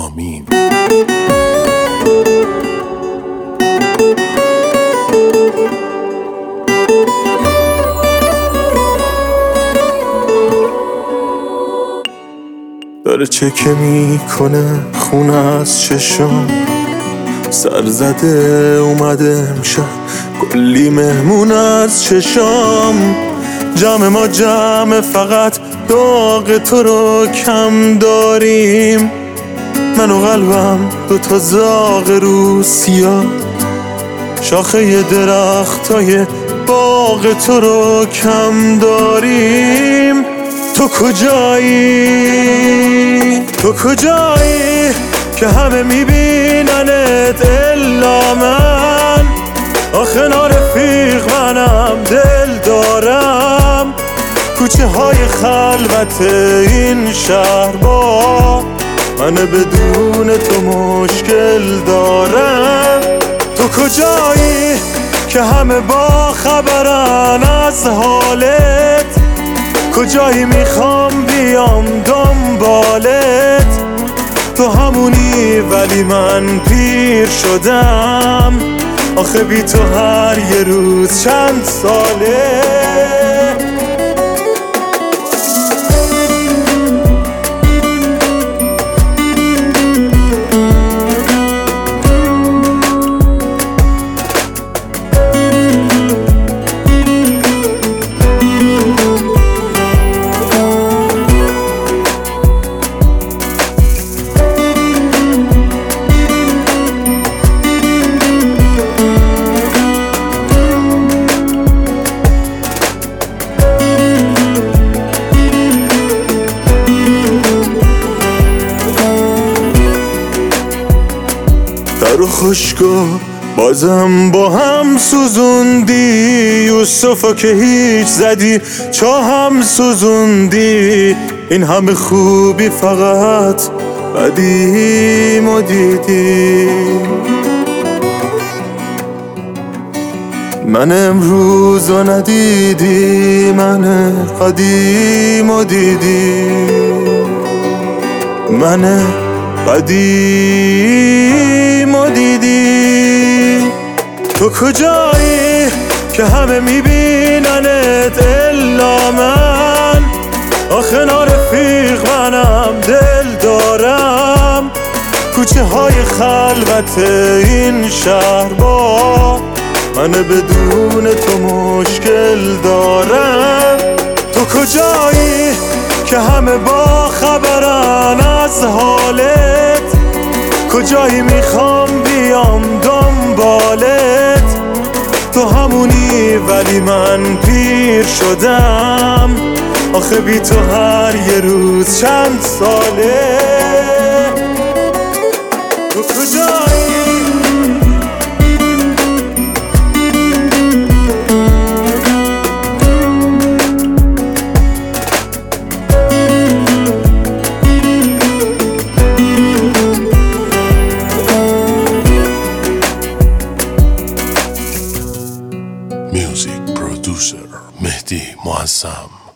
آمین. داره چکه میکنه خونه از چشم، سر زده اومده امشب کلی مهمون از چشم. جمع ما جمع، فقط داغ تو رو کم داریم. من و قلبم دوتا زاغ رو سیاه، شاخه درختای باغ تو رو کم داریم. تو کجایی؟ تو کجایی که همه میبیننت الا من؟ آخه نارفیق منم دل دارم، کوچه های خلوت این شهر با من بدون تو مشکل دارم. تو کجایی که همه با خبرن از حالت؟ کجایی میخوام بیام دنبالت؟ تو همونی ولی من پیر شدم، آخه بی تو هر یه روز چند ساله. درو خوشگو بازم با هم سوزوندی، یوسفا که هیچ زدی چا هم سوزوندی. این همه خوبی فقط قدیم و دیدی. من امروز رو ندیدی، من قدیم و دیدی. من قدیم و دیدی. تو کجایی که همه میبیننت الا من؟ آخه نارفیق منم دل دارم، کوچه های خلوت این شهر با من بدون تو مشکل دارم. تو کجایی که همه با خبرن از حالت؟ کجایی میخوام بیام دنبالت؟ تو همونی ولی من پیر شدم، آخه بی تو هر یه روز چند ساله. تو کجایی؟ میوزیک پرودوسر مهدی معظم.